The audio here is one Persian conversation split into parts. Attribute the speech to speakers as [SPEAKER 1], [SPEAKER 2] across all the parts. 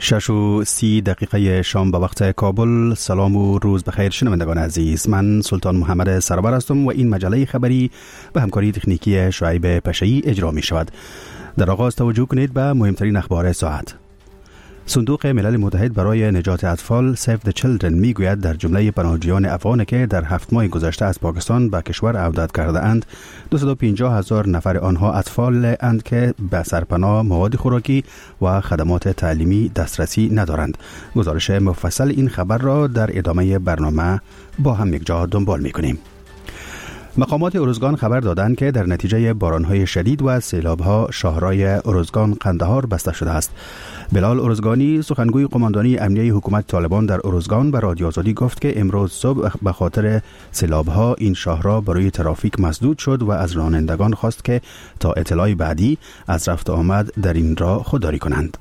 [SPEAKER 1] 6:30 شام به وقت کابل. سلام و روز بخیر شنوندگان عزیز، من سلطان محمد سرور هستم و این مجله خبری به همکاری تکنیکی شعیب پشه‌ای اجرا می شود. در آغاز توجه کنید به مهمترین اخبار ساعت. صندوق ملل متحد برای نجات اطفال Save the Children می گوید در جمله پناهجویان افغانی که در 7 ماه گذشته از پاکستان به کشور عودت کرده اند 250,000 نفر آنها اطفال اند که به سرپناه، مواد خوراکی و خدمات تعلیمی دسترسی ندارند. گزارش مفصل این خبر را در ادامه برنامه با هم یک جا دنبال می کنیم. مقامات ارزگان خبر دادند که در نتیجه بارانهای شدید و سیلابها شاهرای ارزگان قندهار بسته شده است. بلال ارزگانی، سخنگوی قماندانی امنیه حکومت طالبان در ارزگان، به رادیو آزادی گفت که امروز صبح به خاطر سیلابها این شاهرا برای ترافیک مسدود شد و از رانندگان خواست که تا اطلاع بعدی از رفت آمد در این راه خودداری کنند.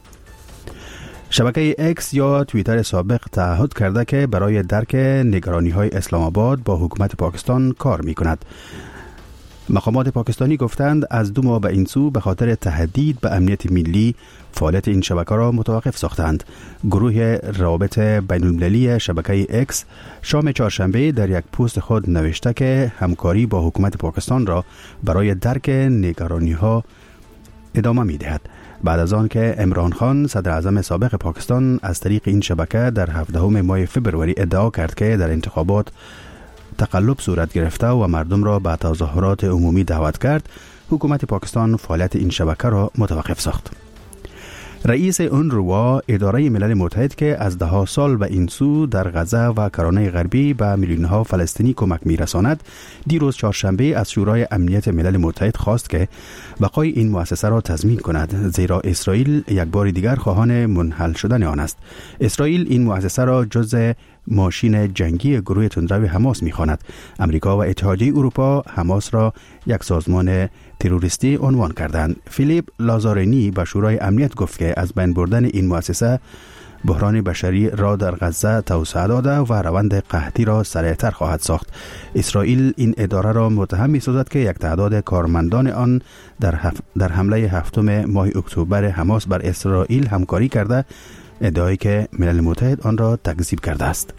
[SPEAKER 1] شبکه اکس یا توییتر سابق تعهد کرده که برای درک نگرانی‌های اسلام آباد با حکومت پاکستان کار می‌کند. مقامات پاکستانی گفتند از 2 ماه به این سو به خاطر تهدید به امنیت ملی فعالیت این شبکه را متوقف ساختند. گروه روابط بین‌المللی شبکه اکس شام چهارشنبه در یک پست خود نوشته که همکاری با حکومت پاکستان را برای درک نگرانی‌ها ادامه می‌دهد. بعد از آن که عمران خان صدر اعظم سابق پاکستان از طریق این شبکه در 17 ماه فوریه ادعا کرد که در انتخابات تقلب صورت گرفته و مردم را به تظاهرات عمومی دعوت کرد، حکومت پاکستان فعالیت این شبکه را متوقف ساخت. رئیس اونروا، اداره ملل متحد که از 10 سال به این سو در غزه و کرانه غربی به میلیون‌ها فلسطینی کمک می‌رساند، دیروز چهارشنبه از شورای امنیت ملل متحد خواست که بقای این مؤسسه را تضمین کند، زیرا اسرائیل یک بار دیگر خواهان منحل شدن آن است. اسرائیل این مؤسسه را جزء ماشین جنگی گروه تندرو حماس می‌خواند. امریکا و اتحادیه اروپا حماس را یک سازمان تروریستی عنوان کردند. فیلیپ لازارینی به شورای امنیت گفت که از بین بردن این مؤسسه بحران بشری را در غزه توسعه داده و روند قحطی را سریعتر خواهد ساخت. اسرائیل این اداره را متهم می‌سازد که یک تعداد کارمندان آن در حمله 7 ماه اکتبر حماس بر اسرائیل همکاری کرده، ادعایی که ملل متحد آن را تکذیب کرده است.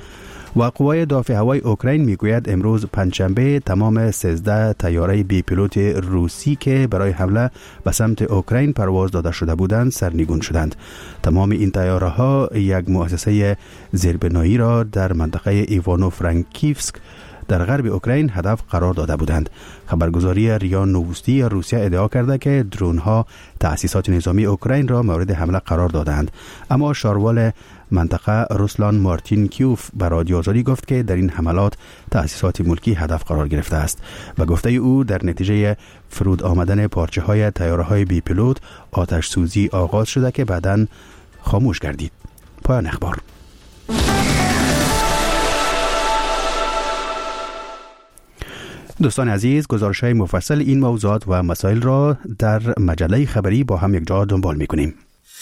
[SPEAKER 1] و قوای دفاع هوایی اوکراین میگوید امروز پنجشنبه تمام 13 طیاره بی پیلوت روسی که برای حمله به سمت اوکراین پرواز داده شده بودند سرنگون شدند. تمام این طیاره ها یک مؤسسه زیربنایی را در منطقه ایوانو فرانکیوسک در غرب اوکراین هدف قرار داده بودند. خبرگزاری ریا نووستی روسیه ادعا کرده که درون ها تأسیسات نظامی اوکراین را مورد حمله قرار دادند، اما شاروال منطقه روسلان مارتین کیوف به رادیو آزادی گفت که در این حملات تأسیسات ملکی هدف قرار گرفته است. و گفته او در نتیجه فرود آمدن پارچه های طیاره های بی پیلوت آتش سوزی آغاز شده که بعداً خاموش گردید. پایان اخبار. دوستان عزیز، گزارش‌های مفصل این موضوعات و مسائل را در مجله خبری با هم یک جا دنبال می‌کنیم.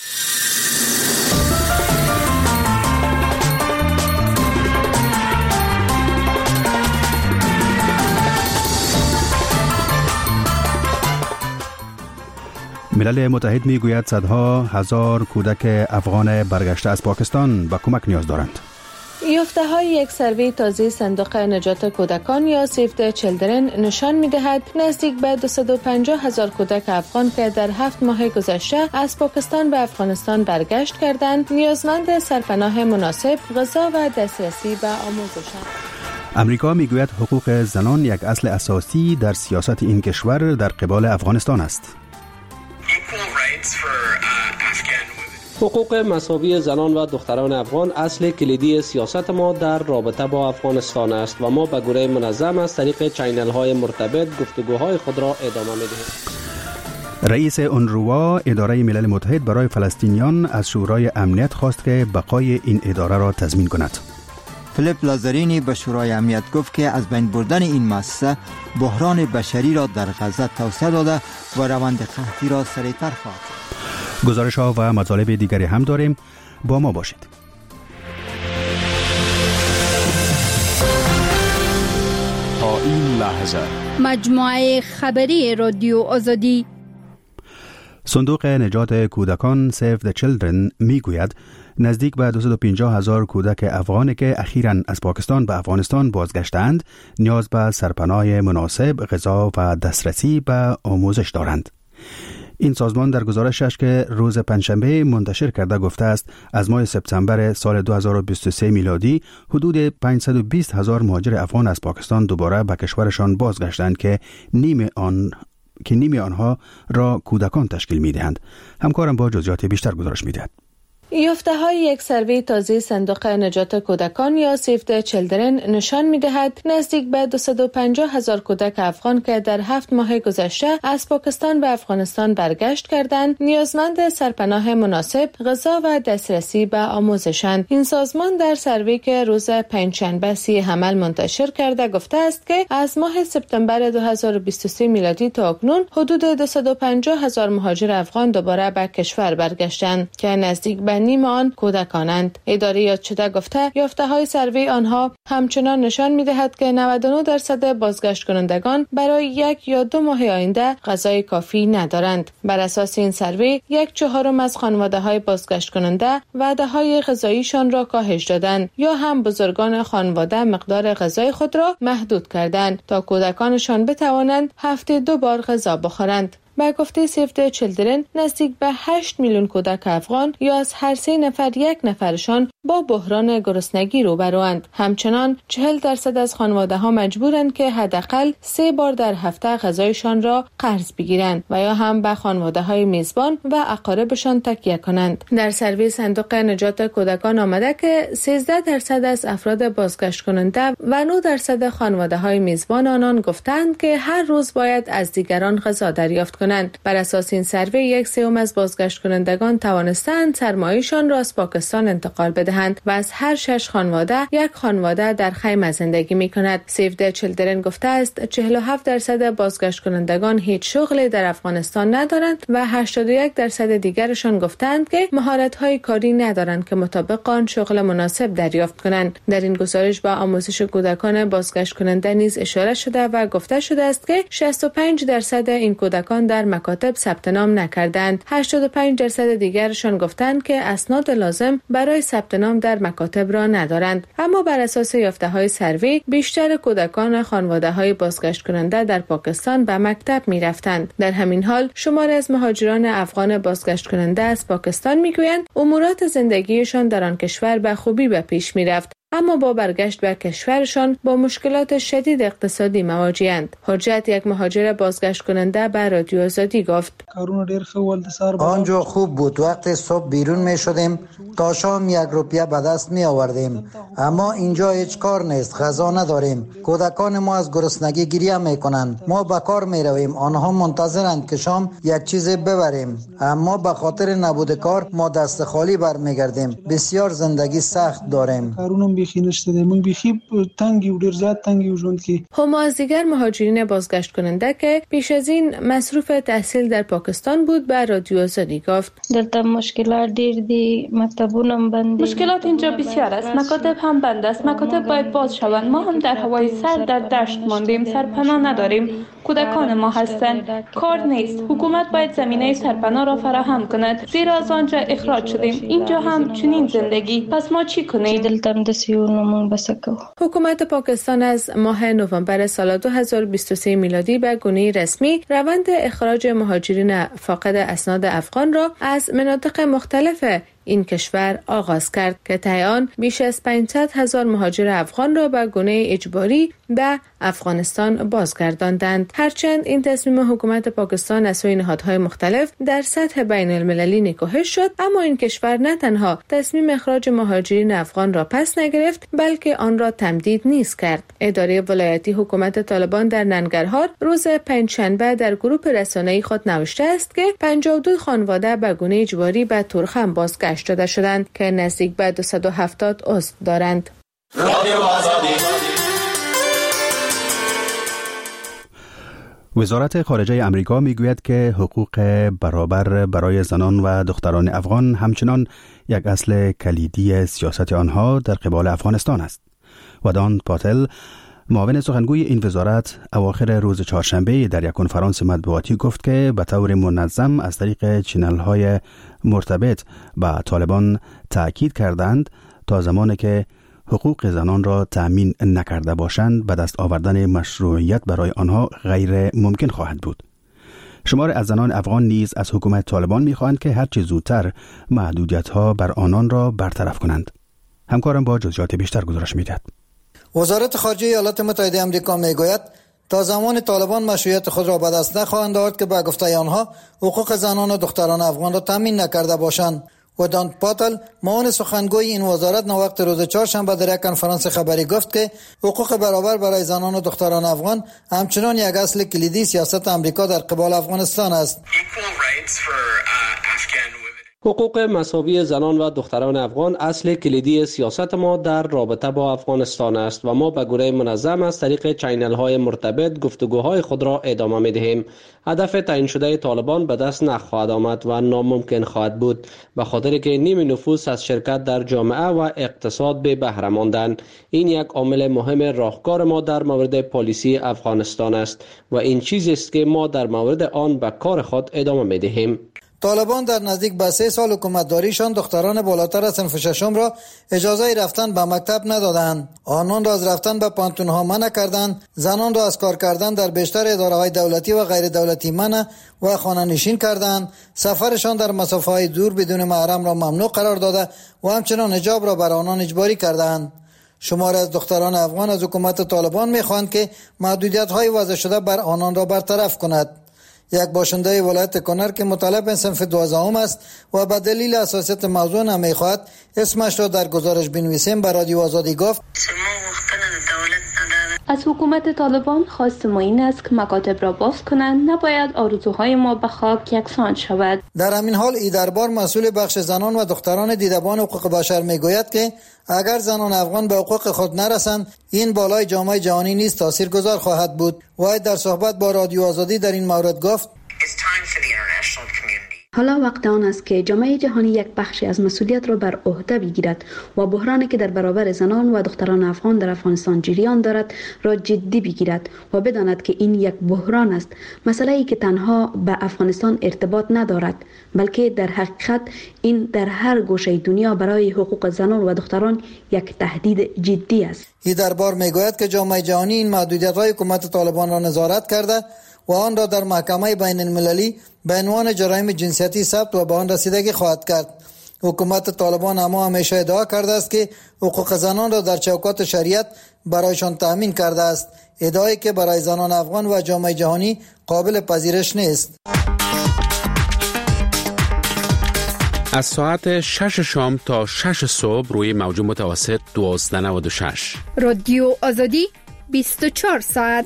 [SPEAKER 1] ملل متحد می‌گوید صدها هزار کودک افغان برگشته از پاکستان به کمک نیاز دارند.
[SPEAKER 2] یافته‌های یک سروی تازه صندوق نجات کودکان یا Save the Children نشان می‌دهد نزدیک به 250,000 کودک افغان که در 7 ماه گذشته از پاکستان به افغانستان برگشت کردند نیازمند سرپناه مناسب، غذا و دسترسی به آموزش‌اند.
[SPEAKER 1] امریکا می‌گوید حقوق زنان یک اصل اساسی در سیاست این کشور در قبال افغانستان است.
[SPEAKER 3] حقوق مساوی زنان و دختران افغان اصل کلیدی سیاست ما در رابطه با افغانستان است و ما به گونه منظم از طریق چینل های مرتبط گفتگوهای خود را ادامه می‌دهیم.
[SPEAKER 1] رئیس اونروا، اداره ملل متحد برای فلسطینیان، از شورای امنیت خواست که بقای این اداره را تضمین کند.
[SPEAKER 4] فیلیپ لازارینی به شورای امنیت گفت که از بین بردن این مؤسسه بحران بشری را در غزه توسعه داده و روند قحطی را سریعتر خواهد کرد.
[SPEAKER 1] گزارش‌ها و مطالب دیگری هم داریم، با ما باشید.
[SPEAKER 5] تا این لحظه
[SPEAKER 6] مجموعه خبری رادیو آزادی.
[SPEAKER 1] صندوق نجات کودکان Save the Children میگوید نزدیک به 250,000 کودک افغانی که اخیراً از پاکستان به افغانستان بازگشتند نیاز به سرپناه مناسب، غذا و دسترسی به آموزش دارند. این سازمان در گزارشش که روز پنجشنبه منتشر کرده گفته است از ماه سپتامبر سال 2023 میلادی حدود 520,000 مهاجر افغان از پاکستان دوباره به کشورشان بازگشتند که نیمی آنها را کودکان تشکیل می‌دهند. همکارم با جزئیات بیشتر گزارش می‌دهد.
[SPEAKER 2] یافته‌های یک سروی تازه صندوق نجات کودکان یا Save the Children نشان می‌دهد نزدیک به 250,000 کودک افغان که در 7 ماه گذشته از پاکستان به افغانستان برگشت کردند نیازمند سرپناه مناسب، غذا و دسترسی به آموزشند. این سازمان در سروی که روز پنجشنبه 30 حمل منتشر کرده گفته است که از ماه سپتامبر 2023 میلادی تا اکنون حدود 250,000 مهاجر افغان دوباره به کشور برگشتند که نزدیک به نیم آن کودکانند. اداره یاد شده گفته یافته‌های سروی آنها همچنان نشان می‌دهد که 99% بازگشت کنندگان برای 1 یا 2 ماه آینده غذای کافی ندارند. بر اساس این سروی 1/4 از خانواده‌های بازگشت کننده وعده‌های غذاییشان را کاهش دادند یا هم بزرگان خانواده مقدار غذای خود را محدود کردند تا کودکانشان بتوانند هفته 2 بار غذا بخورند. به گفته Save the Children نزدیک به 8 میلیون کودک افغان یا از هر 3 نفر 1 نفرشان با بحران گرسنگی روبروند. همچنان 40% از خانواده ها مجبورند که حداقل 3 بار در هفته غذایشان را قرض بگیرند و یا هم به خانواده های میزبان و اقاربشان تکیه کنند. در سروی صندوق نجات کودکان آمده که 13% از افراد بازگشت کننده و 9% خانواده های میزبان آنان گفتند که هر روز باید از دیگران غذا دریافت کنند. بر اساس این سروی 1/3 از بازگشت کنندگان توانستند سرمایه‌شان را از پاکستان انتقال بدهند و از هر 6 خانواده 1 خانواده در خیمه زندگی می‌کند. Save the Children گفته است 47% بازگشت کنندگان هیچ شغلی در افغانستان ندارند و 81% دیگرشان گفتند که مهارت‌های کاری ندارند که مطابق آن شغل مناسب دریافت کنند. در این گزارش با آموزش کودکان بازگشت کننده نیز اشاره شده و گفته شده است که 65% این کودکان در مکاتب ثبت نام نکردند. 85% دیگرشان گفتند که اسناد لازم برای ثبت نام در مکاتب را ندارند. اما بر اساس یافته‌های سروی بیشتر کودکان خانواده‌های بازگشت کننده در پاکستان به مکتب می‌رفتند. در همین حال شماری از مهاجران افغان بازگشت کننده از پاکستان می‌گویند امورات زندگیشان در آن کشور به خوبی به پیش می‌رفت اما با برگشت به کشورشان با مشکلات شدید اقتصادی مواجه‌اند. حجت یک مهاجر بازگشت کننده به رادیو آزادی گفت
[SPEAKER 6] آنجا خوب بود. وقتی صبح بیرون می شدیم تا شام 1 روپیه به دست می آوردیم، اما اینجا هیچ کار نیست، غذا نداریم. کودکان ما از گرسنگی گریه می کنند. ما به کار می رویم، آنها منتظرند که شام یک چیز ببریم، اما به خاطر نبود کار ما دست خالی برمیگردیم. بسیار زندگی سخت داریم.
[SPEAKER 2] هما از دیگر مهاجرین بازگشت کننده که پیش از این مصروف تحصیل در پاکستان بود به رادیو آزادی گفت
[SPEAKER 7] دلته مشکلات ډیر دي، مکتبونه بند دي.
[SPEAKER 8] مشکلات اینجا بسیار است، مکاتب هم بند است، مکاتب باید باز شوند. ما هم در هوای سر در دشت ماندیم، سرپناه نداریم، کودکان ما هستند، کار نیست. حکومت باید زمینه سرپناه را فراهم کند، زیرا از آنجا اخراج شدیم. اینجا هم چنین زندگی، پس ما چی کنیم؟
[SPEAKER 2] حکومت پاکستان از ماه نوامبر سال 2023 میلادی به گونه رسمی روند اخراج مهاجرین فاقد اسناد افغان را از مناطق مختلف این کشور آغاز کرد که طی آن بیش از 500,000 مهاجر افغان را به گونه اجباری به افغانستان بازگرداندند. هرچند این تصمیم حکومت پاکستان از سوی نهادهای مختلف در سطح بین المللی نکوهش شد، اما این کشور نه تنها تصمیم اخراج مهاجرین افغان را پس نگرفت بلکه آن را تمدید نیز کرد. اداره ولایتی حکومت طالبان در ننگرهار روز پنجشنبه در گروه رسانه‌ای خود نوشته است که 52 خانواده به گونه اجباری به تورخم بازگشت داده شدند که نزدیک به 270 عضو دارند.
[SPEAKER 1] وزارت خارجه امریکا میگوید که حقوق برابر برای زنان و دختران افغان همچنان یک اصل کلیدی سیاست آنها در قبال افغانستان است. ودان پاتل معاون سخنگوی این وزارت اواخر روز چهارشنبه در یک کنفرانس مطبوعاتی گفت که به طور منظم از طریق چنل‌های مرتبط به طالبان تأکید کردند تا زمانی که حقوق زنان را تأمین نکرده باشند به دست آوردن مشروعیت برای آنها غیر ممکن خواهد بود. شمار از زنان افغان نیز از حکومت طالبان می‌خواهند که هرچه زودتر محدودیت‌ها بر آنان را برطرف کنند. همکارم با جزئیات بیشتر گزارش می‌دهد.
[SPEAKER 6] وزارت خارجه ایالات متحده آمریکا میگوید تا زمان طالبان مشروعیت خود را به دست نخواهند آورد که به گفته آنها حقوق زنان و دختران افغان را تامین نکرده باشند. و دان پاتل معاون سخنگوی این وزارت وقت روز چهارشنبه در یک کنفرانس خبری گفت که حقوق برابر برای زنان و دختران افغان همچنان یک اصل کلیدی سیاست آمریکا در قبال افغانستان است.
[SPEAKER 3] حقوق مساوی زنان و دختران افغان اصل کلیدی سیاست ما در رابطه با افغانستان است و ما به گونه منظم از طریق چینل های مرتبط گفتگوهای خود را ادامه می دهیم. هدف تعیین شده طالبان به دست نخواهد آمد و ناممکن خواهد بود، به خاطر که نیم نفوس از شرکت در جامعه و اقتصاد به بهره ماندند. این یک عامل مهم راهکار ما در مورد پالیسی افغانستان است و این چیزی است که ما در مورد آن به کار خود ادامه می دهیم.
[SPEAKER 6] طالبان در نزدیک به 3 سال حکومتداریشان دختران بالاتر از صنف ششم را اجازه رفتن به مکتب ندادند. آنان را از رفتن به پانتون‌ها منع کردند. زنان را از کار کردن در بیشتر اداره‌های دولتی و غیر دولتی منع و خانه‌نشین کردند. سفرشان در مسافه‌های دور بدون محرم را ممنوع قرار داده و همچنان حجاب را بر آنان اجباری کردند. شماری از دختران افغان از حکومت طالبان می‌خواهند که محدودیت‌های وضع شده بر آنان را برطرف کند. یک باشنده ولایت کنر که مطالب صنف 12 است و به دلیل حساسیت موضوع نمیخواهد اسمش را در گزارش بنویسیم به رادیو آزادی گفت
[SPEAKER 8] از حکومت طالبان خواست ما این است که مکاتب را باز کنند، نباید آرزوهای ما به خاک یکسان شود.
[SPEAKER 6] در همین حال ایدربار مسئول بخش زنان و دختران دیدبان حقوق بشر میگوید که اگر زنان افغان به حقوق خود نرسند این بالای جامعه جهانی نیز تاثیرگذار خواهد بود. و در صحبت با رادیو آزادی در این مورد گفت
[SPEAKER 9] حالا وقت آن است که جامعه جهانی یک بخشی از مسئولیت را بر عهده بگیرد و بحرانی که در برابر زنان و دختران افغان در افغانستان جریان دارد را جدی بگیرد و بداند که این یک بحران است، مسئله‌ای که تنها به افغانستان ارتباط ندارد بلکه در حقیقت این در هر گوشه دنیا برای حقوق زنان و دختران یک تهدید جدی است.
[SPEAKER 6] این دربار میگوید که جامعه جهانی این محدودیت‌های حکومت طالبان را نظارت کرده و آن را در محکمه بین المللی به عنوان جرایم جنسیتی ثبت و به آن رسیدگی خواهد کرد. حکومت طالبان اما همیشه ادعا کرده است که حقوق زنان را در چوکات شریعت برایشان تأمین کرده است، ادعایی که برای زنان افغان و جامعه جهانی قابل پذیرش نیست.
[SPEAKER 10] از ساعت 6 شام تا 6 صبح روی موج متوسط 1296
[SPEAKER 11] رادیو آزادی 24 ساعت.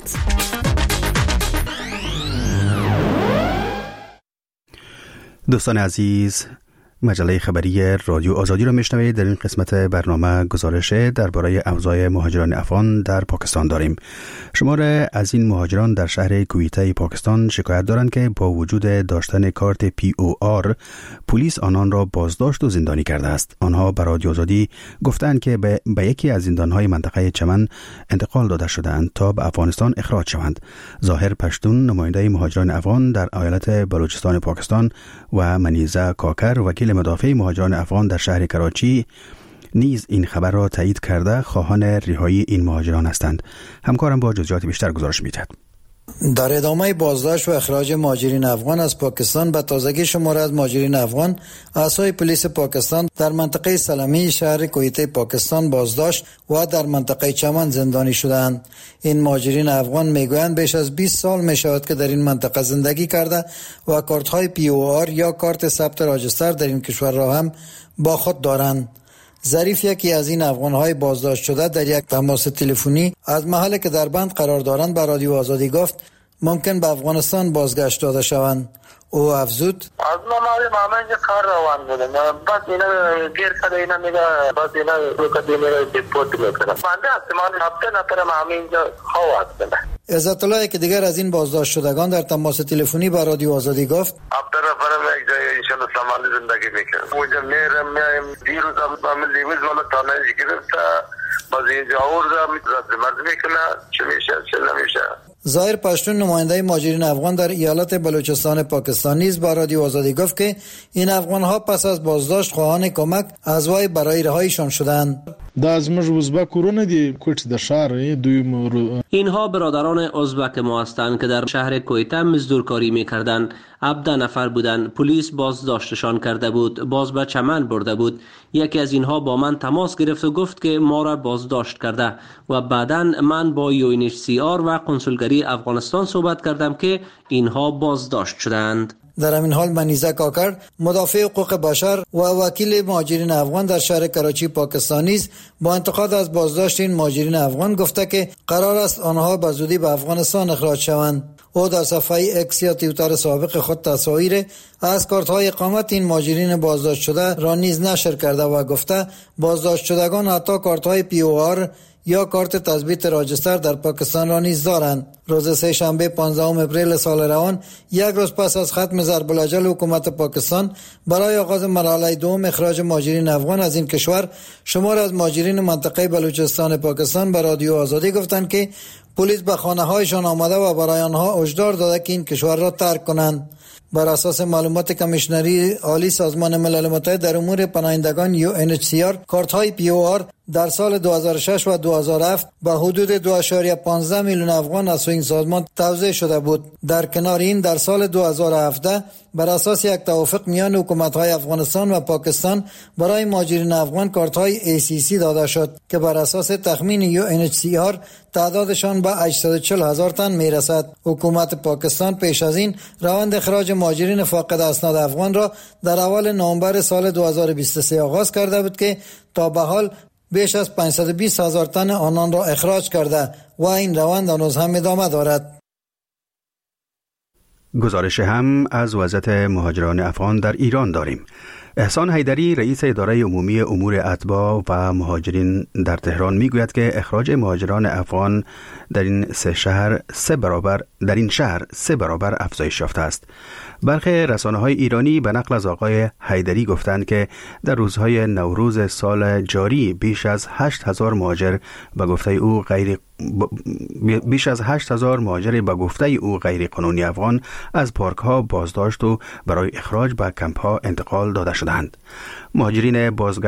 [SPEAKER 1] دوستان عزیز، مجله خبری رادیو آزادی را میشنوید. در این قسمت برنامه گزارش درباره اوضاع مهاجران افغان در پاکستان داریم. شمار از این مهاجران در شهر کویته پاکستان شکایت دارند که با وجود داشتن کارت POR پلیس آنان را بازداشت و زندانی کرده است. آنها به رادیو آزادی گفتند که به یکی از زندانهای منطقه چمن انتقال داده شدند تا به افغانستان اخراج شوند. ظاهر پشتون، نماینده مهاجران افغان در ایالت بلوچستان پاکستان، و منیزه کاکر، وکیل مدافع مهاجران افغان در شهر کراچی، نیز این خبر را تایید کرده خواهان رهایی این مهاجران هستند. همکارم با جزئیات بیشتر گزارش می‌دهد.
[SPEAKER 6] در ادامه بازداشت و اخراج مهاجرین افغان از پاکستان به تازگی شمار از مهاجرین افغان اعضای پلیس پاکستان در منطقه سلمی شهر کویته پاکستان بازداشت و در منطقه چمن زندانی شدند. این مهاجرین افغان میگویند بیش از 20 سال میشود که در این منطقه زندگی کرده و کارت‌های POR یا کارت ثبت راجستر در این کشور را هم با خود دارند. ظریف، یکی از این افغان‌های بازداشت شده، در یک تماس تلفنی از محلی که در بند قرار دارند به رادیو آزادی گفت ممکن به افغانستان بازگشت داده شوند. او افزود
[SPEAKER 12] از ما اینجا کار روان بوده، بس اینا گیر کرده، اینا میگه بس اینا رو کده میگه دیپورت میکنه. بنده احتمال هفته نفرم اینجا خواهد بده.
[SPEAKER 6] عزت الله که دیگر از این بازداشت شدگان در تماس تلفنی با رادیو آزادی گفت
[SPEAKER 12] هفته نفرم یک جای انشالله سامالی زندگی میکنم. اونجا میرم دیروز هم لیویز والا تانهش گرفته باز اینجا آورده رد میکنه چه میشه چه نمیشه.
[SPEAKER 6] ظاهر پشتون نماینده مهاجرین افغان در ایالت بلوچستان پاکستان نیز با رادیو آزادی گفت که این افغان‌ها پس از بازداشت خواهان کمک از وای برای رهاییشان شدند.
[SPEAKER 3] اینها برادران ازبک ما هستند که در شهر کویته مزدورکاری می‌کردند. 17 نفر بودند. پلیس بازداشتشان کرده بود. باز به چمن برده بود. یکی از اینها با من تماس گرفت و گفت که ما را بازداشت کرده و بعداً من با UNHCR و کنسولگری افغانستان صحبت کردم که اینها بازداشت شدند.
[SPEAKER 6] در همین حال منیزه کاکر مدافع حقوق بشر و وکیل مهاجرین افغان در شهر کراچی پاکستان نیز با انتقاد از بازداشت این مهاجرین افغان گفته که قرار است آنها به زودی به افغانستان اخراج شوند. او در صفحه اکس یا توییتر سابق خود تصاویر از کارت‌های اقامت این مهاجرین بازداشت شده را نیز نشر کرده و گفته بازداشت شدگان حتی کارت‌های POR یا کارت تثبیت راجستر در پاکستان را نیز دارند. روز سه‌شنبه 15 اپریل سال روان، یک روز پس از ختم ضرب الاجل حکومت پاکستان برای آغاز مرحله دوم اخراج مهاجرین افغان از این کشور، شمار از مهاجرین منطقه بلوچستان پاکستان به رادیو آزادی گفتند که پلیس به خانه‌هایشان آمده و برای آنها هشدار داده که این کشور را ترک کنند. بر اساس معلومات کمیشنری عالی سازمان ملل متحد در امور پناهندگان UNHCR، کارت‌های POR در سال 2006 و 2007 به حدود 2.15 میلیون افغان از این سازمان توزیع شده بود. در کنار این در سال 2017 بر اساس یک توافق میان حکومت‌های افغانستان و پاکستان برای مهاجرین افغان کارت‌های ACC داده شد که بر اساس تخمین UNHCR تعدادشان به 840,000 تن میرسد. حکومت پاکستان پیش از این روند اخراج مهاجرین فاقد اسناد افغان را در اول نوامبر سال 2023 آغاز کرده بود که تا به حال بیش از 520,000 تن آنان را اخراج کرده و این روند هنوز هم ادامه دارد.
[SPEAKER 1] گزارش هم از وضعیت مهاجران افغان در ایران داریم. احسان حیدری رئیس اداره عمومی امور اتباع و مهاجرین در تهران میگوید که اخراج مهاجران افغان در این شهر سه برابر افزایش یافته است. برخی رسانه‌های ایرانی به نقل از آقای حیدری گفتند که در روزهای نوروز سال جاری بیش از 8,000 مهاجر به گفته او غیر قانونی افغان از پارک‌ها بازداشت و برای اخراج به کمپ‌ها انتقال داده شدند. مهاجرین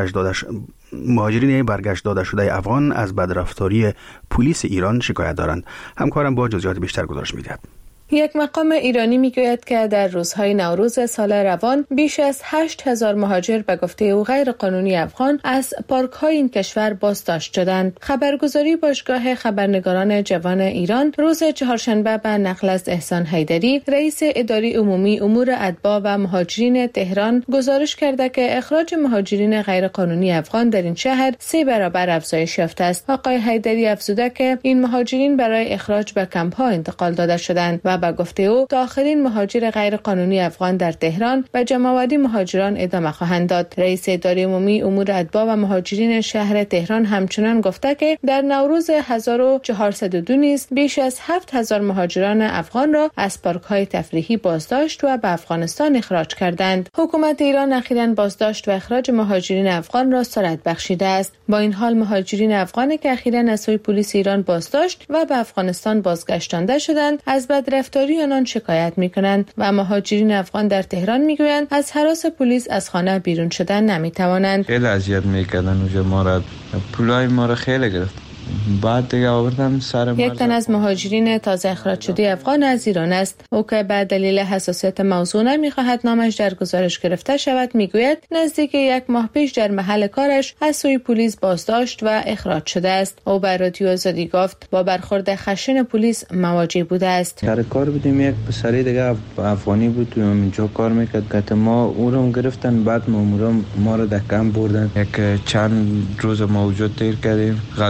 [SPEAKER 1] برگشت داده شده افغان از بدرفتاری پلیس ایران شکایت دارند. همکارم با جزئیات بیشتر گزارش می‌دهد.
[SPEAKER 2] یک مقام ایرانی میگوید که در روزهای نوروز سال روان بیش از 8,000 مهاجر به گفته او غیر قانونی افغان از پارک‌های این کشور بازداشت شدند. خبرگزاری باشگاه خبرنگاران جوان ایران روز چهارشنبه به نقل از احسان حیدری رئیس اداره عمومی امور اتباع و مهاجرین تهران گزارش کرده که اخراج مهاجرین غیر قانونی افغان در این شهر 3 برابر افزایش یافته است. آقای حیدری افزوده که این مهاجرین برای اخراج به کمپ‌ها انتقال داده شدند و به گفته او تا آخرین مهاجر غیر قانونی افغان در تهران به جمع‌آوری مهاجران ادامه خواهند داد. رئیس اداره عمومی امور اتباع و مهاجرین شهر تهران همچنان گفته که در نوروز 1402 نیز بیش از 7,000 مهاجران افغان را از پارک‌های تفریحی بازداشت و به افغانستان اخراج کردند. حکومت ایران اخیراً بازداشت و اخراج مهاجرین افغان را سرعت بخشیده است. با این حال مهاجرین افغانی که اخیراً از سوی پلیس ایران بازداشت و به افغانستان بازگشتانده شدند از بدرفتاری آنان شکایت می‌کنند و مهاجرین افغان در تهران می‌گویند از هراس پلیس از خانه بیرون شدن نمی‌توانند.
[SPEAKER 13] خیلی اذیت می‌کردن اونجا، ما را پولای ما را خیلی گرفت. بعد دیگه آوردن سر
[SPEAKER 2] یک تن از مهاجرین تازه اخراج شده افغان از ایران است. او که به دلیل حساسیت موضوع نمی‌خواهد نامش در گزارش گرفته شود میگوید نزدیک 1 ماه پیش در محل کارش از سوی پلیس بازداشت و اخراج شده است. او به رادیو آزادی گفت با برخورد خشن پلیس مواجه بوده است.
[SPEAKER 13] سر کار بودیم، یک پسری دیگه افغانی بود اونجا کار میکرد که ما او رو گرفتن، بعد مامورا ما رو در کمپ بردن. یک چند روز موجود تیر کردیم، غذای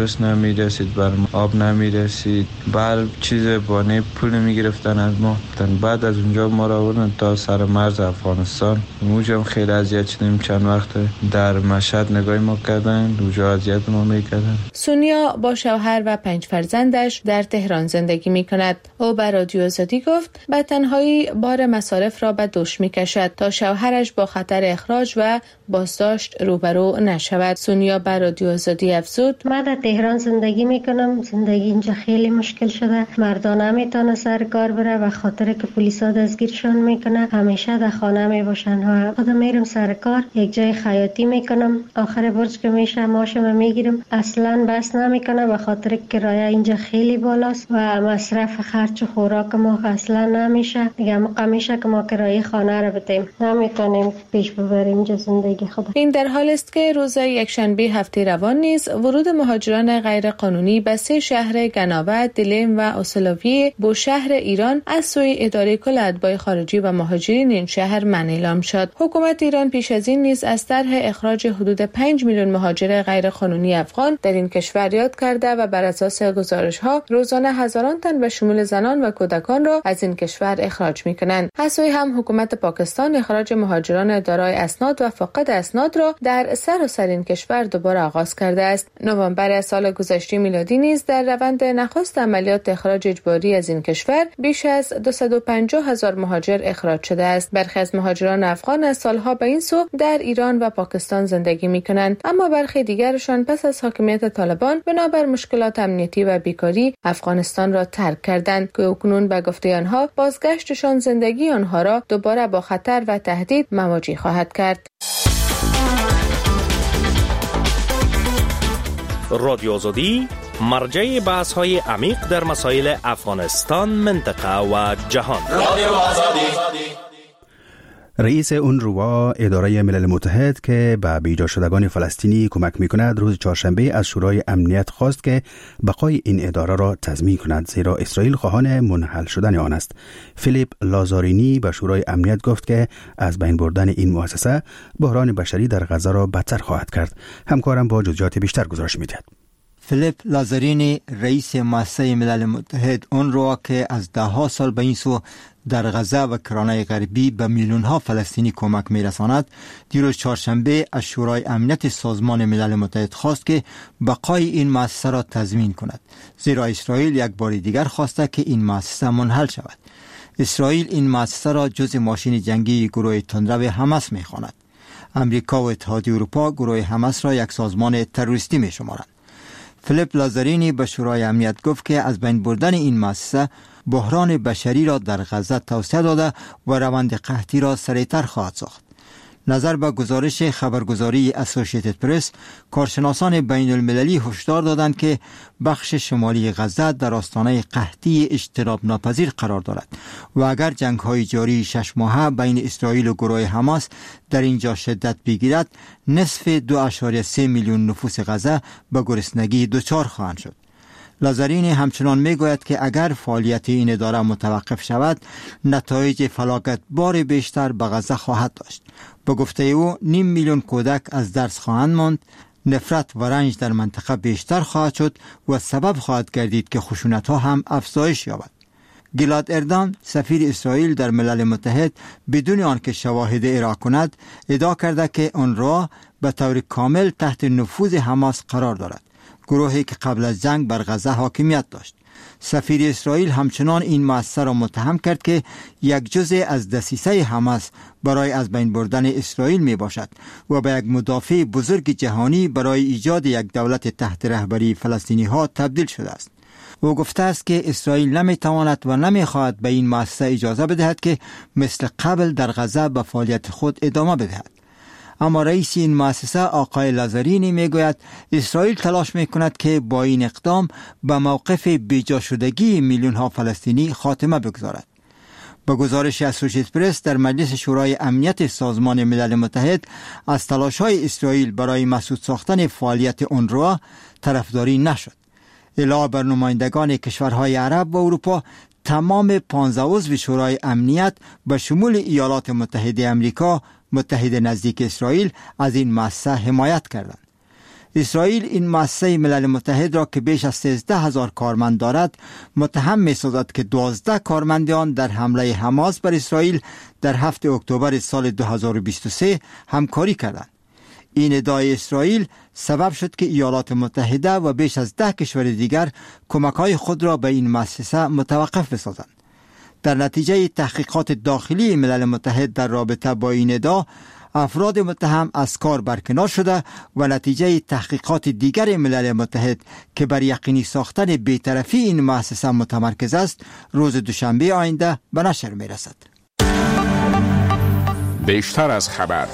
[SPEAKER 13] درست نمیرسید، بر آب نمیرسید، بر چیز بانه پول میگرفتن از ما. بعد از اونجا ما را بردن تا سر مرز افغانستان. اونجا خیلی اذیت شدیم، چند وقت در مشهد نگاه ما کردن، اونجا اذیت ما میکردن.
[SPEAKER 2] سونیا با شوهر و 5 فرزندش در تهران زندگی میکند. او به رادیو آزادی گفت به تنهایی بار مصارف را به دوش میکشد تا شوهرش با خطر اخراج و بازداشت روبرو نشود. سونیا به رادیو آزادی افزود:
[SPEAKER 14] من در تهران زندگی میکنم. زندگی اینجا خیلی مشکل شده. مردان نمیتونه سر کار بره و خاطر که پلیسا دستگیرشون میکنه. همیشه در خانه میباشن. خودم میرم سر کار، یک جای خیاطی میکنم. آخر برج که میشه ماشم میگیرم. اصلا بس نمیکنه به خاطر کرایه اینجا خیلی بالاست و مصرف خرج و خوراک ما اصلا نمیشه. دیگه میشه که ما کرایه خانه رو بدیم. نمیتونیم پیش ببریم اینجا زندگی خود.
[SPEAKER 2] این در حال است که روز یکشنبه هفته روان نیز ورود مهاجران غیر قانونی به 3 شهر گناوه، دلم و اوسلویه بوشهر ایران از سوی اداره کل اتباع خارجی و مهاجرین این شهر منع اعلام شد. حکومت ایران پیش از این نیز از طرح اخراج حدود 5 میلیون مهاجر غیر قانونی افغان در این کشور یاد کرده و بر اساس گزارش‌ها روزانه هزاران تن به شمول زنان و کودکان را از این کشور اخراج می‌کنند. از سوی هم حکومت پاکستان اخراج مهاجران دارای اسناد و فاقد اسناد را در سراسر این کشور دوباره آغاز کرده است. نوامبر سال گذشته میلادی نیز در روند نخست عملیات اخراج اجباری از این کشور بیش از 250,000 مهاجر اخراج شده است. برخی از مهاجران افغان از سالها به این سو در ایران و پاکستان زندگی می‌کنند، اما برخی دیگرشان پس از حاکمیت طالبان بنابر مشکلات امنیتی و بیکاری افغانستان را ترک کردند که اکنون به گفته آنها بازگشتشان زندگی آنها را دوباره با خطر و تهدید مواجه خواهد کرد.
[SPEAKER 15] رادیو آزادی مرجع بحث‌های عمیق در مسائل افغانستان، منطقه و جهان. رادیو آزادی.
[SPEAKER 1] رئیس اونروا، اداره ملل متحد که به بیجا شدگان فلسطینی کمک میکند، روز چهارشنبه از شورای امنیت خواست که بقای این اداره را تضمین کند، زیرا اسرائیل خواهان منحل شدن آن است. فیلیپ لازارینی به شورای امنیت گفت که از بین بردن این مؤسسه بحران بشری در غزه را بدتر خواهد کرد. همکارم با جزئیات بیشتر گزارش میدهد.
[SPEAKER 4] فیلیپ لازارینی، رئیس مؤسسه ملل متحد اونروا که از 10 سال به این سو در غزه و کرانه غربی به میلیون ها فلسطینی کمک میرساند، دیروز چهارشنبه از شورای امنیت سازمان ملل متحد خواست که بقای این مؤسسه را تضمین کند، زیرا اسرائیل یک بار دیگر خواسته که این مؤسسه منحل شود. اسرائیل این مؤسسه را جز ماشین جنگی گروه تندرو حماس میخواند. امریکا و اتحادیه اروپا گروه حماس را یک سازمان تروریستی میشمارند. فیلیپ لازارینی به شورای امنیت گفت که از بین بردن این مؤسسه بحران بشری را در غزه توسعه داده و روند قحطی را سریعتر خواهد ساخت. نظر به گزارش خبرگزاری اسوسییتد پرس، کارشناسان بین المللی هشدار دادند که بخش شمالی غزه در آستانه قحطی اجتناب ناپذیر قرار دارد و اگر جنگ‌های جاری 6 ماهه بین اسرائیل و گروه حماس در اینجا شدت بگیرد، نصف 2.3 میلیون نفوس غزه به گرسنگی دچار خواهند شد. لازارینی همچنان میگوید که اگر فعالیت این اداره متوقف شود، نتایج فلاکتبار بیشتر به غزه خواهد داشت. به گفته او 5 میلیون کودک از درس خواهند ماند، نفرت و رنج در منطقه بیشتر خواهد شد و سبب خواهد گردید که خشونت‌ها هم افزایش یابد. گیلاد اردان، سفیر اسرائیل در ملل متحد، بدون آنکه شواهد ارائه کند، ادعا کرده که اونروا به طور کامل تحت نفوذ حماس قرار دارد، گروهی که قبل از جنگ بر غزه حاکمیت داشت. سفیر اسرائیل همچنان این مؤسسه را متهم کرد که یک جزء از دسیسه حماس برای از بین بردن اسرائیل می باشد و به یک مدافع بزرگ جهانی برای ایجاد یک دولت تحت رهبری فلسطینی ها تبدیل شده است. او گفته است که اسرائیل نمی تواند و نمی خواهد به این مؤسسه اجازه بدهد که مثل قبل در غزه به فعالیت خود ادامه بدهد. اما رئیس این مؤسسه آقای لازارینی میگوید اسرائیل تلاش میکند که با این اقدام به موقف بیجا شدگی میلیون ها فلسطینی خاتمه بگذارد. با گزارش اسوسییتد پرس، در مجلس شورای امنیت سازمان ملل متحد از تلاش‌های اسرائیل برای مسدود ساختن فعالیت اونروا طرفداری نشد. علاوه بر نمایندگان کشورهای عرب و اروپا، تمام 15 عضو شورای امنیت به شمول ایالات متحده آمریکا، متحد نزدیک اسرائیل، از این مؤسسه حمایت کردند. اسرائیل این مؤسسه ملل متحد را که بیش از 13,000 کارمند دارد متهم می‌سازد که 12 کارمند آن در حمله حماس بر اسرائیل در 7 اکتبر سال 2023 همکاری کردند. این ادعای اسرائیل سبب شد که ایالات متحده و بیش از 10 کشور دیگر کمک‌های خود را به این مؤسسه متوقف بسازند. در نتیجه تحقیقات داخلی ملل متحد در رابطه با این ادعا، افراد متهم از کار برکنار شده و نتیجه تحقیقات دیگر ملل متحد که بر یقینی ساختن بی‌طرفی این مؤسسه متمرکز است، روز دوشنبه آینده به نشر می‌رسد.
[SPEAKER 5] بیشتر از خبر.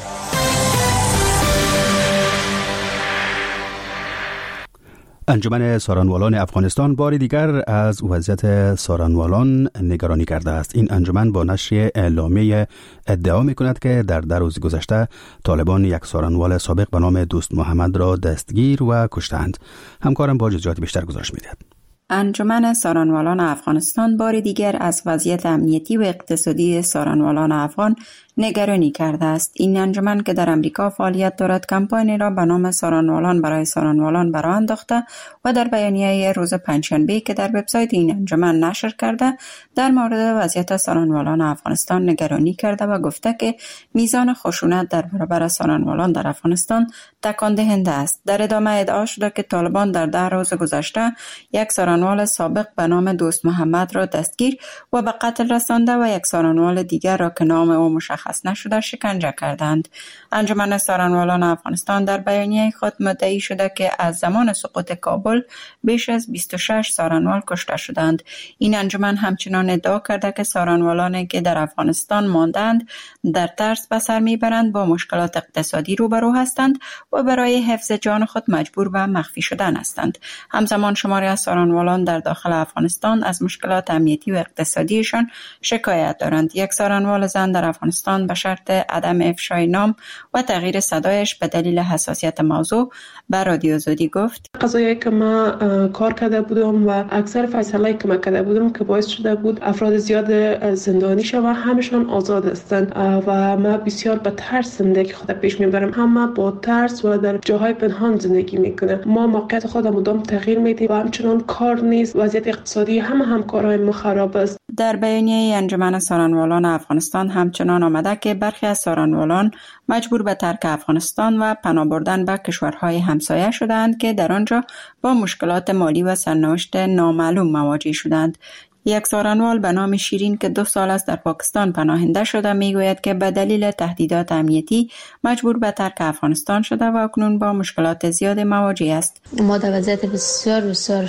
[SPEAKER 1] انجمن سارنوالان افغانستان بار دیگر از وضعیت سارنوالان نگرانی کرده است. این انجمن با نشر اعلامیه ادعا می‌کند که در روز گذشته طالبان یک سارنوال سابق به نام دوست محمد را دستگیر و کشتند. همکارم با جزئیات بیشتر گزارش می‌دهد.
[SPEAKER 16] انجمن سارنوالان افغانستان بار دیگر از وضعیت امنیتی و اقتصادی سارنوالان افغان نگرانی کرده است. این انجمن که در امریکا فعالیت دارد، کمپانی را به نام سارنوالان برای سارنوالان برآ انداخته و در بیانیه روز پنجشنبه که در وبسایت این انجمن نشر کرده، در مورد وضعیت سارنوالان افغانستان نگرانی کرده و گفته که میزان خشونت در برابر سارنوالان در افغانستان تکان دهنده است. در ادامه ادعا شده که طالبان در 10 روز گذشته یک سارنوال سابق به نام دوست محمد را دستگیر و به قتل رسانده و یک سارنوال دیگر را که نام او مشخص نشده شکنجه کردند. انجمن سارنوالان افغانستان در بیانیه خود مدعی شده که از زمان سقوط کابل بیش از 26 سارنوال کشته شدند. این انجمن همچنان ادعا کرده که سارنوالانی که در افغانستان ماندند در ترس به سر میبرند، با مشکلات اقتصادی روبرو هستند و برای حفظ جان خود مجبور به مخفی شدن هستند. همزمان شماری از سارنوالان در داخل افغانستان از مشکلات امنیتی و اقتصادیشان شکایت دارند. یک سارنوال زن در افغانستان به شرط عدم افشای نام و تغییر صدایش به دلیل حساسیت موضوع به رادیو آزادی گفت:
[SPEAKER 17] قضایی که ما کار کرده بودم و اکثر فیصله‌ای که ما کرده بودم که باعث شده بود افراد زیاد زندانی شوند، همشون آزاد هستند و ما بسیار به ترس زندگی خود پیش میبرم. همه با ترس و در جاهای پنهان زندگی میکنه. ما موقعیت خود مدام تغییر میدیم و همچنان کار نیست. وضعیت اقتصادی همکارای ما خراب است.
[SPEAKER 16] در بیانیه انجمن سارنوالان افغانستان همچنان آمده که برخی از سارنوالان مجبور به ترک افغانستان و پناه بردن به کشورهای همسایه شدند که در آنجا با مشکلات مالی و سرنوشت نامعلوم مواجه شدند. یک سارنوال به نام شیرین که 2 سال است در پاکستان پناهنده شده میگوید که به دلیل تهدیدات امنیتی مجبور به ترک افغانستان شده و اکنون با مشکلات زیاد مواجه است.
[SPEAKER 18] ما در وضعیت بسیار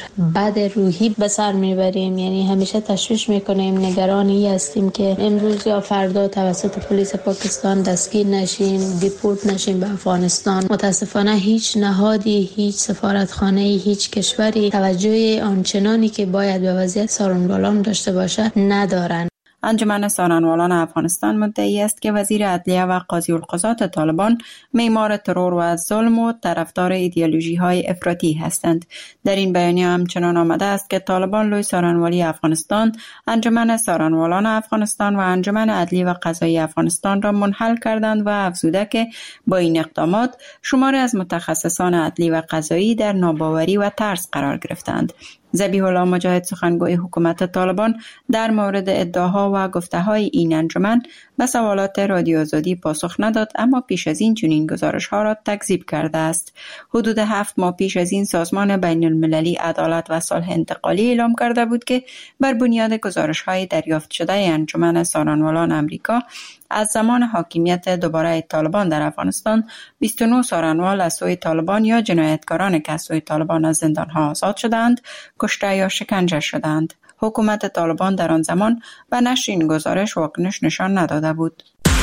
[SPEAKER 18] بد روحی به سر میبریم، یعنی همیشه تشویش میکنیم، نگرانی هستیم که امروز یا فردا توسط پلیس پاکستان دستگیر نشیم، دیپورت نشیم به افغانستان. متاسفانه هیچ نهادی، هیچ سفارتخانه، هیچ کشوری توجه آنچنانی که باید به وضعیت سارنوالان داشته باشه ندارن.
[SPEAKER 16] انجمن سارنوالان افغانستان مدعی است که وزیر عدلیه و قاضی القضات طالبان معمار ترور و ظلم و طرفدار ایدئولوژی‌های افراطی هستند. در این بیانیه همچنان آمده است که طالبان لوی سارنوالی افغانستان، انجمن سارنوالان افغانستان و انجمن عدلی و قضایی افغانستان را منحل کردند و افزوده که با این اقدامات شماری از متخصصان عدلی و قضایی در ناباوری و ترس قرار گرفتند. ذبیح الله مجاهد، سخنگوی حکومت طالبان، در مورد ادعاها و گفته‌های این انجمن به سوالات رادیو آزادی پاسخ نداد، اما پیش از این چنین گزارش‌ها را تکذیب کرده است. حدود 7 ماه پیش از این سازمان بین المللی عدالت و صلح انتقالی اعلام کرده بود که بر بنیاد گزارش‌های دریافت شده انجمن سارنوالان امریکا از زمان حاکمیت دوباره طالبان در افغانستان 29 سارنوال از سوی طالبان یا جنایتکاران که از سوی طالبان از زندان‌ها آزاد شدند، کشته یا شکنجه شدند. حکومت طالبان در آن زمان به نشر این گزارش واکنش نشان نداده بود.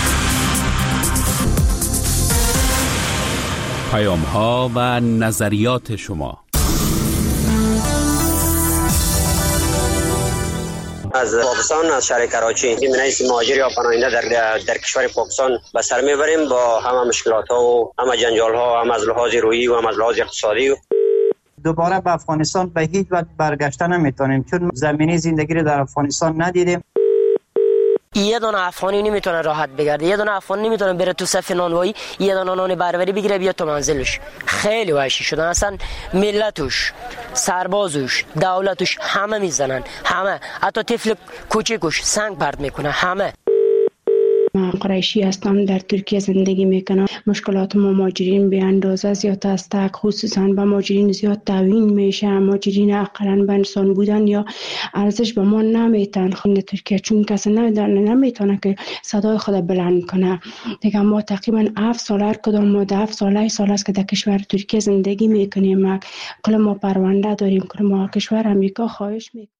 [SPEAKER 10] پیام‌ها و نظریات شما.
[SPEAKER 19] از پاکستان، از شهر کراچی من از مهاجر یا پناهنده در کشور پاکستان به سر میبریم با همه مشکلات ها و همه جنجال ها، هم از لحاظ روحی و هم از لحاظ اقتصادی.
[SPEAKER 20] دوباره به افغانستان به هیچ وجه برگشته نمیتونیم چون زمینی زندگی رو در افغانستان ندیدیم.
[SPEAKER 21] یه دونه افغانی نمیتونه راحت بگرده، یه دونه افغانی نمیتونه بره تو صف نانوایی یه دونه نان بربری بگیره بیا تو منزلش. خیلی وحشی شدن اصلا، ملتش، سربازش، دولتش همه میزنن، همه، حتی طفل کوچیکش سنگ پرت میکنه همه.
[SPEAKER 22] من قریشی هستم، در ترکیه زندگی میکنم. مشکلات مهاجرین به اندازه زیاد است، خصوصا به مهاجرین زیاد تعیین میشه. مهاجرین اقلا به انسان بودن یا ارزش به ما نمیتن خود ترکیه، چون کسی نمیتونه که صدای خود بلند کنه دیگه. ما تقریبا 7 سال هر کدام ما 7 سال است که در کشور ترکیه زندگی میکنیم. کل ما پرونده داریم، کل ما کشور امریکا خواهش میکنیم.